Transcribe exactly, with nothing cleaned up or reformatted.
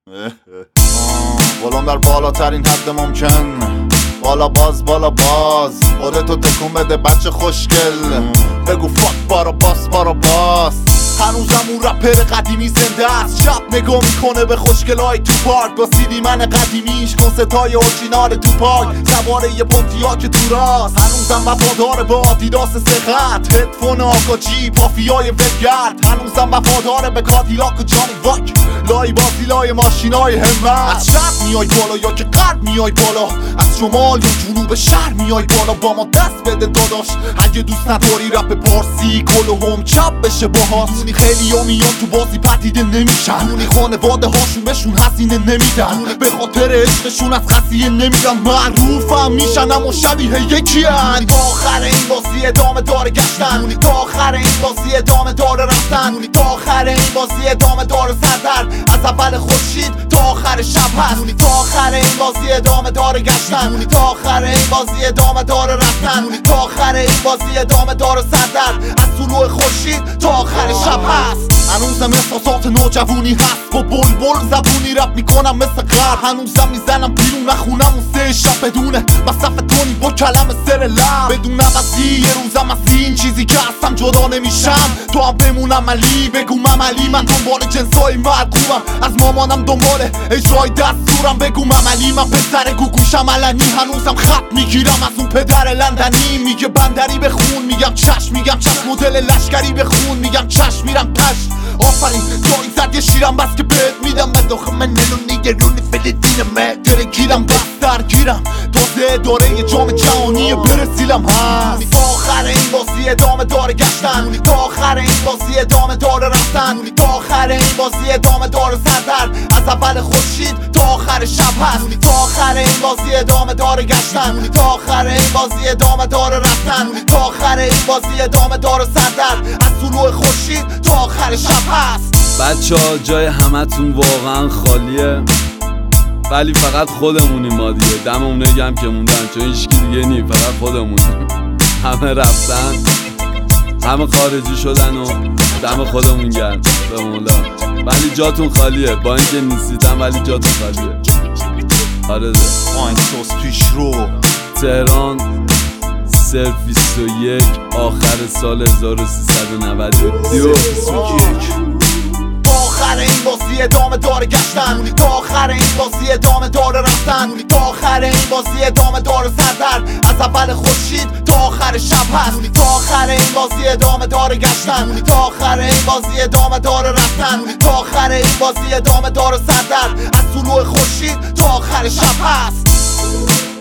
ولم در بالاترین حد ممکن، بالا باز بالا باز خودتو تکون بده بچه خوشگل، بگو فاک بارا باس بارا باس. هنوزم اون رپر قدیمی زنده است، شب نگاه میکنه به خوشگلای تو پارک با سیدی من قدیمیش، کنستای اورجینال تو پاک، سواره یه پونتیا که تو راست. هنوزم وفادار به آدیداس سه خط، هدفون آکاجی پافیای ولگرد. هنوزم وفادار به کادیلاک و جانی واک، لای بازی لای ماشینای همت. از شب میای بالا یا که غرب میای بالا، از شمال یا جنوب شهر میای بالا، با ما دست بده داداش. اگه دوست نداری رپ پارسی کل و هم چپ بشه باهات. خیلی ها میان تو بازی پدیده نمیشن، دونی خانواده هاشون بهشون هزینه نمیدن، به خاطر عشقشون از خسیه نمیرن، معروفم میشن اما شبیه یکی هن. تا آخر این بازی ادامه داره گشتن، تا آخر این بازی ادامه داره رفتن، تا آخر این بازی ادامه داره سردر، از اول خورشید تا آخر شب هست. تا آخر این بازی ادامه داره گشتن، تا آخر این بازی ادامه داره رفتن، تا آخر این بازی ادامه داره سردر، از طلوع خورشید تا آخر شب هست. هنوزم احساسات نوجوانی هست، با بلبل زبونی رپ میکنم مثل غرب. هنوزم میزنم بیرون نخونم اون سه شب بدونه مصرف تونی با کلم سر لب، بدون عوضی یه روزم از این چیزی که هستم جدا نمیشم. تو هم بمونم علی بگو مملی، من دنبال جنسای مرکوبم، از مامانم دنبال اجرای دستورم. بگو مملی من پسر گوگوشم علنی، هنوزم خط میگیرم از اون پدر لندنی. میگه بندری بخون میگم چشم، میگم چشم مدل لشکری بخون میگم چشم، میرم پشت آفرین جایی زد یه شیرم بس که بهت میدم. من داخل من نلونی یه رونی فلدینمه داره گیرم بس درگیرم، تازه داره یه جام جهانی برسیلم هست. تا آخر این بازی ادامه داره گشتن، تا آخر این بازی ادامه داره رفتن، تا آخر این بازی ادامه داره سردر، از اول خورشید تا آخر شب هست. تا آخر این بازی ادامه داره گشتن، تا آخر این بازی ادامه داره رفتن، تا آخر این بازی ادامه داره سردر، از طلوع خورشید تا آخر شب هست. بچه ها جای همتون واقعا خالیه، ولی فقط خودمونیم ما دیگه. دم اونه هم که موندن، چون هیچکی دیگه نی، فقط خودمونیم. همه رفتن، همه خارجی شدن و دم خودمون گرم به مولا. ولی جاتون خالیه، با اینکه نیستیدم ولی جاتون خالیه. آره ده آینسوس پیش رو تهران صرف بیست و یک آخر سال هزار و سیصد و نود و دو. تا آخر این بازی ادامه داره گشتن، تا آخر این بازی ادامه داره رفتن، تا آخر این بازی ادامه داره سردر، از اول خورشید تا آخر شب هست. تا آخر این بازی ادامه داره گشتن، تا آخر این بازی ادامه داره رفتن، تا آخر این بازی ادامه داره سردر، از طلوع خورشید تا آخر شب هست.